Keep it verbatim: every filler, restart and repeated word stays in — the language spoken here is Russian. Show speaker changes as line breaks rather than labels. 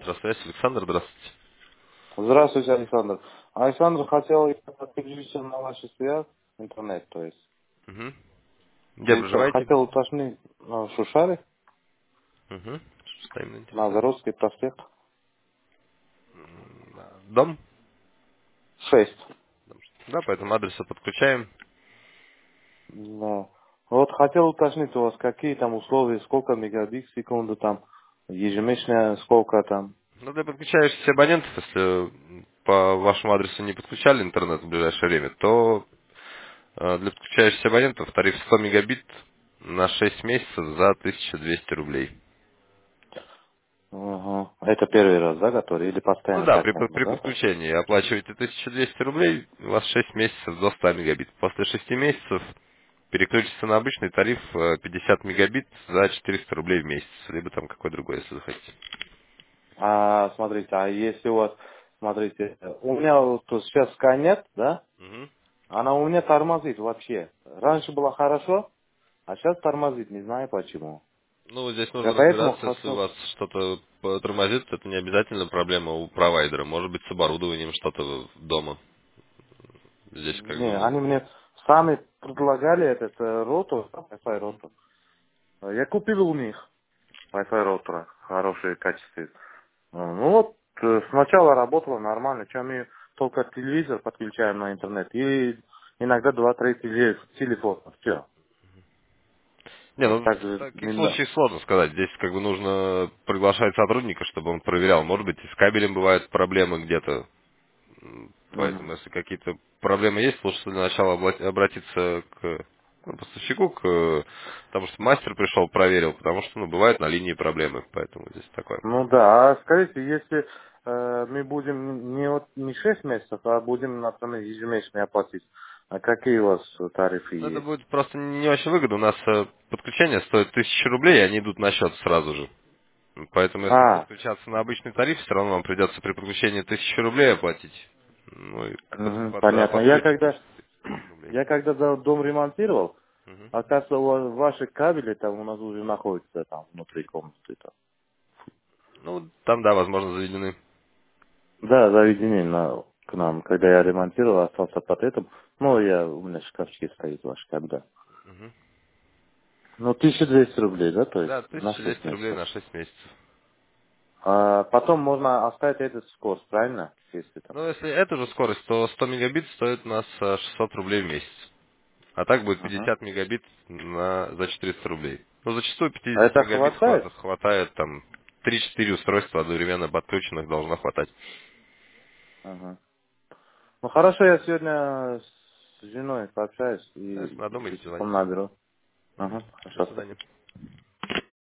Здравствуйте, Александр, здравствуйте.
Здравствуйте, Александр. Александр, хотел я подключиться на вашу связь, интернет, то есть.
Угу. Где
Получал.
проживаете?
Хотел уточнить на Шушаре,
Угу. Что именно
на
интересует?
Зародский проспект.
М, да. Дом?
Шесть.
Дом. Да, по этому адресу подключаем.
Да. Вот хотел уточнить у вас, какие там условия, сколько мегабит в секунду там, ежемесячно сколько там.
Ну, для подключающихся абонентов, если по вашему адресу не подключали интернет в ближайшее время, то э, для подключающихся абонентов тариф сто мегабит на шесть месяцев за тысячу двести рублей.
Ага. Это первый раз, да, который? Или
Ну
постоянно
да,
так
при,
можно,
при
да?
подключении оплачиваете тысячу двести рублей, у вас шесть месяцев до ста мегабит. После шести месяцев переключится на обычный тариф э, пятьдесят мегабит за четыреста рублей в месяц, либо там какой другой, если захотите.
А, смотрите, а если у вас, смотрите, у меня вот тут сейчас Skynet, да?
Мгм.
Она у меня тормозит вообще. Раньше было хорошо, а сейчас тормозит, не знаю почему.
Ну, здесь
Я
нужно
поэтому
разбираться, если у
хочу...
вас что-то по- тормозит, это не обязательно проблема у провайдера. Может быть, с оборудованием что-то дома. Здесь как
Не, они
бы...
мне сами предлагали этот э, ротор, Wi-Fi ротор. Э, Я купил у них Wi-Fi ротора, хорошие качества. Э, Ну вот, э, сначала работало нормально, чем мы только телевизор подключаем на интернет и иногда два-три теле- телефона, все.
Не, ну,
Так
в
же,
таких
не да.
случаях сложно сказать. Здесь как бы нужно приглашать сотрудника, чтобы он проверял. Может быть, и с кабелем бывают проблемы где-то. М,
Мгм.
Поэтому, если какие-то проблемы есть, лучше для начала обла- обратиться к ну, поставщику, к, потому что мастер пришел, проверил, потому что, ну, бывают на линии проблемы, поэтому здесь такое.
Ну да, а скажите, если э, мы будем не, вот, не шесть месяцев, а будем, например, ежемесячно оплатить, а какие у вас тарифы
Ну, это
есть?
будет просто не очень выгодно. У нас э, подключение стоит тысячу рублей, и они идут на счет сразу же. Поэтому, если
А,
подключаться на обычный тариф, все равно вам придется при подключении тысячу рублей оплатить. Ну, и после,
мгм,
под- за
понятно. Я
подключение
когда,
тысячу рублей.
я когда за- дом ремонтировал,
Мгм.
оказывается, у вас- ваши кабели там у нас уже находятся там внутри комнаты. Там.
Ну, там, да, возможно, заведены.
Да, заведены на, к нам, когда я ремонтировал, остался под этим. Ну, я, у меня в шкафчике стоит ваш кабель.
Мгм.
Ну, тысяча двести рублей, да, то есть
Да,
на
тысяча
шесть
двести рублей
месяцев.
на шесть месяцев.
А потом можно оставить этот скорость, правильно? Если там.
Ну, если эту же скорость, то сто мегабит стоит у нас э, шестьсот рублей в месяц. А так будет
Ага.
пятьдесят мегабит на, за четыреста рублей. Ну, зачастую
А
пятьдесят
это
мегабит
хватает?
хватает, хватает там три-четыре устройства одновременно подключенных должно хватать.
Ага. Ну хорошо, я сегодня с женой пообщаюсь
Да, если
и
надумаете,
вечерком
звоните.
наберу.
Мгм.
Ага,
До
хорошо.
свидания.